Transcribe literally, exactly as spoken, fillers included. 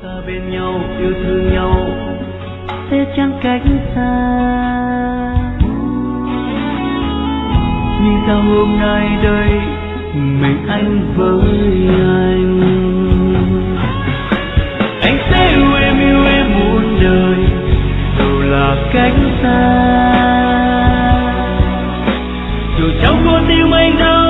ta bên nhau yêu thương nhau sẽ chẳng cách xa. Nhưng sao hôm nay đây mình anh với anh, anh sẽ yêu em yêu em muôn đời dù là cách xa, dù trong con tim anh đã